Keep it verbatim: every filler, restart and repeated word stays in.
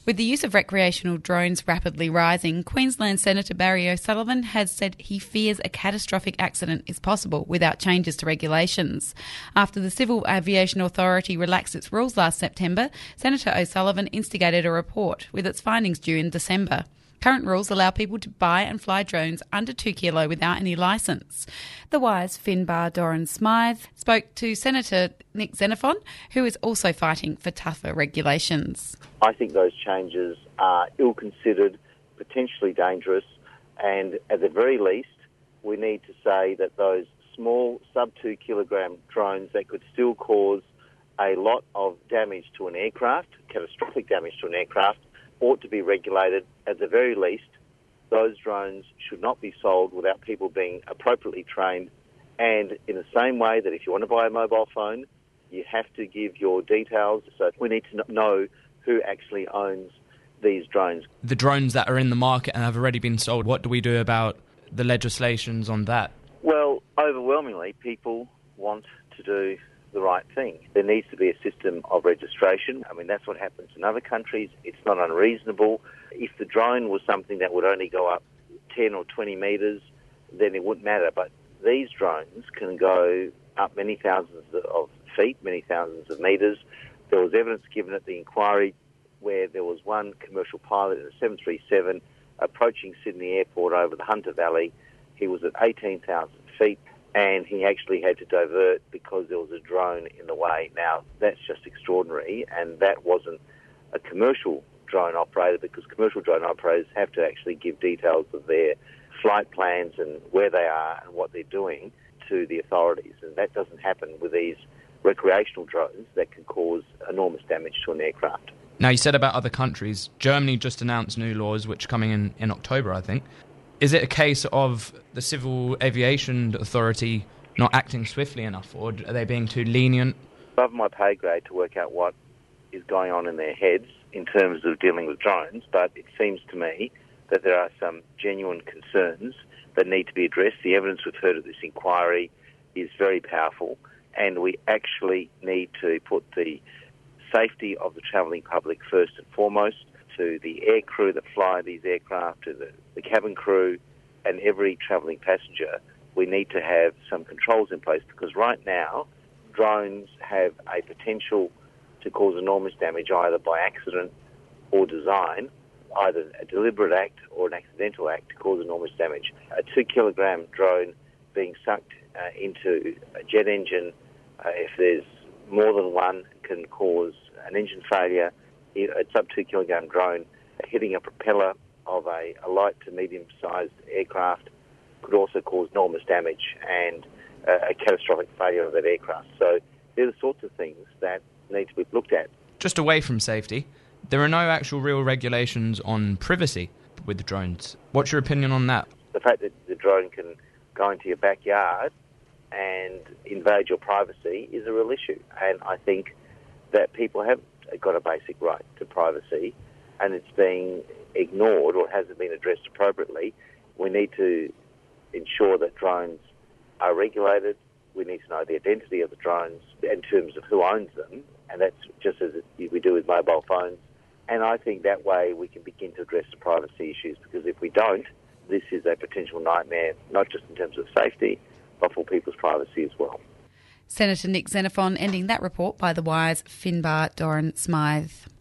With the use of recreational drones rapidly rising, Queensland Senator Barry O'Sullivan has said he fears a catastrophic accident is possible without changes to regulations. After the Civil Aviation Authority relaxed its rules last September, Senator O'Sullivan instigated a report with its findings due in December. Current rules allow people to buy and fly drones under two kilo without any licence. The Wire's Finbar Doran Smythe spoke to Senator Nick Xenophon, who is also fighting for tougher regulations. I think those changes are ill-considered, potentially dangerous, and at the very least, we need to say that those small sub-two kilogram drones that could still cause a lot of damage to an aircraft, catastrophic damage to an aircraft, ought to be regulated. At the very least, those drones should not be sold without people being appropriately trained. And in the same way that if you want to buy a mobile phone, you have to give your details. So we need to know who actually owns these drones. The drones that are in the market and have already been sold, what do we do about the legislations on that? Well, overwhelmingly, people want to do the right thing. There needs to be a system of registration. I mean, that's what happens in other countries. It's not unreasonable. If the drone was something that would only go up ten or twenty metres, then it wouldn't matter. But these drones can go up many thousands of feet, many thousands of metres. There was evidence given at the inquiry where there was one commercial pilot in a seven thirty-seven approaching Sydney Airport over the Hunter Valley. He was at eighteen thousand feet. And he actually had to divert because there was a drone in the way. Now, that's just extraordinary, and that wasn't a commercial drone operator, because commercial drone operators have to actually give details of their flight plans and where they are and what they're doing to the authorities. And that doesn't happen with these recreational drones that can cause enormous damage to an aircraft. Now, you said about other countries. Germany just announced new laws, which are coming in, in October, I think. Is it a case of the Civil Aviation Authority not acting swiftly enough, or are they being too lenient? Above my pay grade to work out what is going on in their heads in terms of dealing with drones, but it seems to me that there are some genuine concerns that need to be addressed. The evidence we've heard of this inquiry is very powerful, and we actually need to put the safety of the travelling public first and foremost, to the air crew that fly these aircraft, to the, the cabin crew and every travelling passenger. We need to have some controls in place, because right now drones have a potential to cause enormous damage either by accident or design, either a deliberate act or an accidental act to cause enormous damage. A two kilogram drone being sucked uh, into a jet engine, uh, if there's more than one, can cause an engine failure. A sub two kilogram drone hitting a propeller of a, a light to medium-sized aircraft could also cause enormous damage and uh, a catastrophic failure of that aircraft. So they're the sorts of things that need to be looked at. Just away from safety, there are no actual real regulations on privacy with the drones. What's your opinion on that? The fact that the drone can go into your backyard and invade your privacy is a real issue, and I think that people have got a basic right to privacy, and it's being ignored or hasn't been addressed appropriately. We need to ensure that drones are regulated. We need to know the identity of the drones in terms of who owns them, and that's just as we do with mobile phones. And I think that way we can begin to address the privacy issues, because if we don't, this is a potential nightmare, not just in terms of safety, but for people's privacy as well. Senator Nick Xenophon ending that report by The Wire's Finbar Doran Smythe.